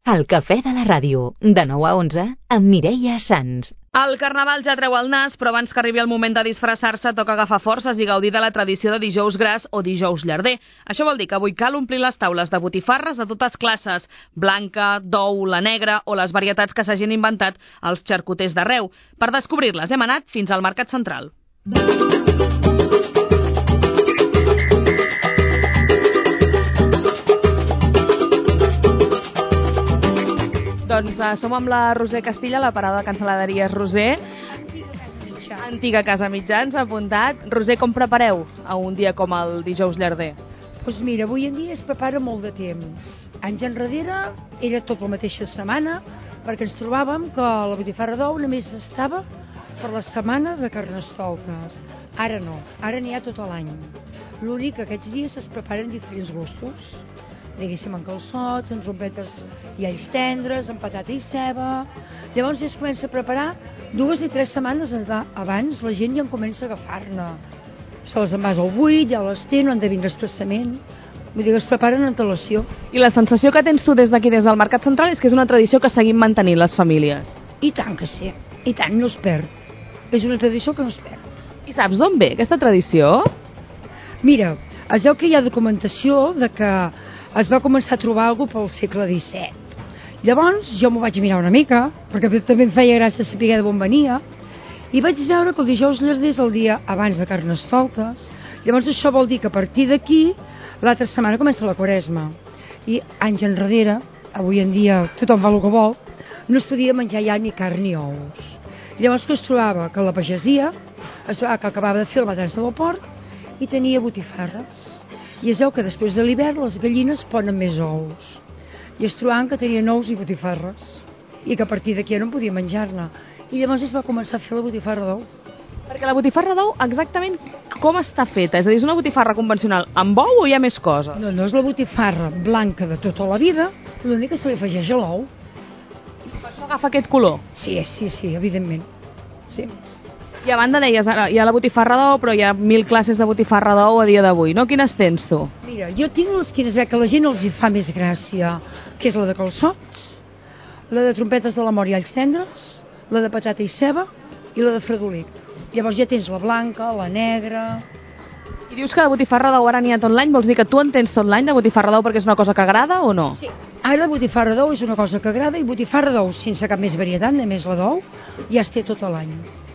El cafè de la ràdio, de 9 a 11, amb Mireia Sans. El carnaval ja treu el nas, però abans que arribi el moment de disfressar-se toca agafar forces i gaudir de la tradició de dijous gras o dijous llarder. Això vol dir que avui cal omplir les taules de botifarres de totes classes, blanca, d'ou, la negra o les varietats que s'hagin inventat els xarcuters d'arreu. Per descobrir-les hem anat fins al Mercat Central. Doncs som amb la Roser Castilla, la parada de cancel·laderies Roser. Antiga Casa Mitjans, apuntat. Roser, com prepareu a un dia com el dijous llarder? Doncs mira, avui en dia es prepara molt de temps. Anys enrere era tot la mateixa setmana, perquè ens trobàvem que la botifarra d'ou només estava per la setmana de Carnestoltes. Ara no, ara n'hi ha tot l'any. L'únic que aquests dies es preparen diferents gustos. Diguéssim, en calçots, en trompetes i alls tendres, en patata i ceba. Llavors ja es comença a preparar 2 i 3 setmanes abans, la gent ja en comença a agafar-ne. Se les envasa al buit, ja les té, no han de vindre expressament. Vull dir que es preparen en antelació. I la sensació que tens tu des d'aquí, des del Mercat Central, és que és una tradició que seguim mantenint les famílies. I tant que sí, i tant, no es perd. És una tradició que no es perd. I saps d'on ve aquesta tradició? Mira, es veu que hi ha documentació de que es va començar a trobar alguna cosa pel segle XVII. Llavors jo m'ho vaig mirar una mica, perquè també em feia gràcia saber d'on venia, i vaig veure que el dijous llarder és el dia abans de Carnestoltes. Llavors això vol dir que a partir d'aquí l'altra setmana comença la Quaresma. I anys enrere, avui en dia tothom fa el que vol, no es podia menjar ja ni carn ni ous. Llavors que es trobava que la pagesia es trobava que acabava de fer la matança del porc i tenia botifarres. I es veu que després de l'hivern les gallines ponen més ous. I es trobaven que tenien ous i botifarres. I que a partir d'aquí no en podia menjar-ne. I llavors es va començar a fer la botifarra d'ou. Perquè la botifarra d'ou exactament com està feta? És a dir, és una botifarra convencional amb ou o hi ha més coses? No, no és la botifarra blanca de tota la vida, l'únic que se li afegeix a l'ou. Per això agafa aquest color? Sí, evidentment. Sí. I a banda deies, ara hi ha la botifarra d'ou, però hi ha 1000 classes de botifarra d'ou a dia d'avui, no? Quines tens tu? Mira, jo tinc les quines que a la gent els hi fa més gràcia, que és la de calçots, la de trompetes de l'amor i alls tendres, la de patata i ceba i la de fredolic. Llavors ja tens la blanca, la negra... I dius que de botifarra d'ou ara n'hi ha tot l'any? Vols dir que tu en tens tot l'any de botifarra d'ou perquè és una cosa que agrada o no? Sí. Ara botifarra d'ou és una cosa que agrada i botifarra d'ou sense cap més varietat, només la d'ou, ja es té tot l'any.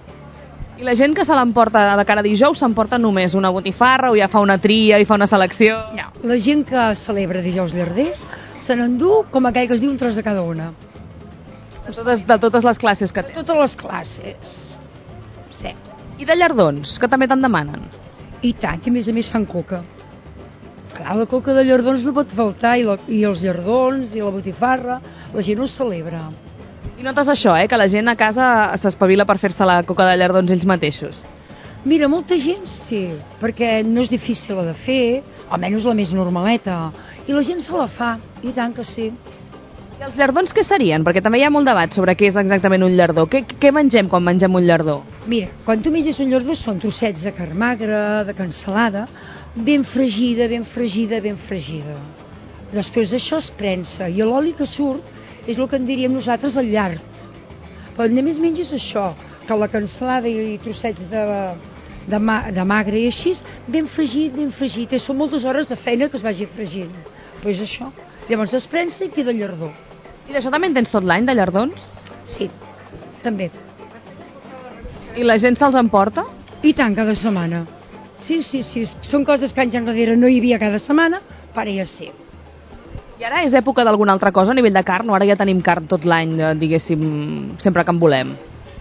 I la gent que se l'emporta de cara a dijous s'emporta només una botifarra o ja fa una tria i fa una selecció? No, la gent que celebra dijous llarder se n'endú com aquell que es diu un tros de cada una. De totes les classes que té? De totes les classes, sí. I de llardons, que també te'n demanen? I tant, i a més fan coca. Clar, la coca de llardons no pot faltar, i els llardons, i la botifarra, la gent ho celebra. I notes això, que la gent a casa s'espavila per fer-se la coca de llardons ells mateixos? Mira, molta gent sí, perquè no és difícil de fer, almenys la més normaleta, i la gent se la fa, i tant que sí. I els llardons què serien? Perquè també hi ha molt debat sobre què és exactament un llardó. Què mengem quan mengem un llardó? Mira, quan tu menges un llardó són trossets de carn magra, de cansalada, ben fregida, ben fregida, ben fregida. Després d'això es prensa, i l'oli que surt és el que en diríem nosaltres el llard. Però només menges això, que la cansalada i trossets de magre i així, ben fregit, i són moltes hores de feina que es vagi fregint. Però és això. Llavors es prensa i queda llardó. I d'això també en tens tot l'any, de llardons? Sí, també. I la gent se'ls emporta? I tant, cada setmana. Sí. Són coses que anys enrere no hi havia cada setmana, però ara ja sí. I ara és època d'alguna altra cosa a nivell de carn, o ara ja tenim carn tot l'any, diguéssim, sempre que en volem?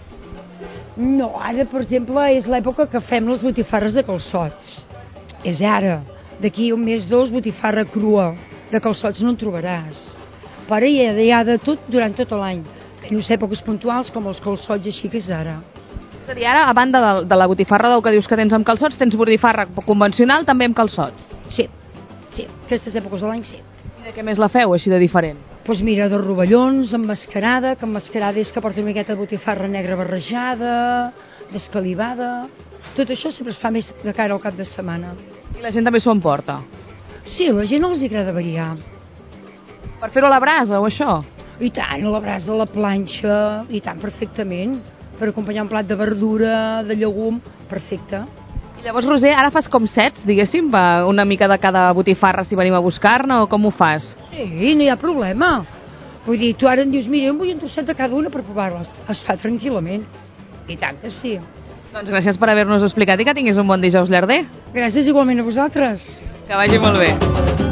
No, ara, per exemple, és l'època que fem les botifarres de calçots. És ara. D'aquí un mes, 2, botifarra crua. De calçots no en trobaràs. Però hi ha de tot durant tot l'any. Menys èpoques puntuals com els calçots, així que és ara. És a dir, ara, a banda de la botifarra d'ou que dius que tens amb calçots, tens botifarra convencional també amb calçots? Sí. Aquestes èpoques de l'any sí. I de què més la feu, així de diferent? Doncs mira, de rovellons, emmascarada, que emmascarada és que porta una miqueta de botifarra negra barrejada, d'escalivada... Tot això sempre es fa més de cara al cap de setmana. I la gent també s'ho emporta? Sí, a la gent els agrada variar. Per fer-ho a la brasa o això? I tant, a la brasa de la planxa, i tant, perfectament. Per acompanyar un plat de verdura, de llegum, perfecte. I llavors, Roser, ara fas com sets, diguéssim, una mica de cada botifarra si venim a buscar-ne, o com ho fas? Sí, no hi ha problema. Vull dir, tu ara em dius, mira, em vull un trosset de cada una per provar-les. Es fa tranquil·lament. I tant que sí. Doncs gràcies per haver-nos explicat i que tinguis un bon dijous llarder. Gràcies igualment a vosaltres. Que vagi molt bé.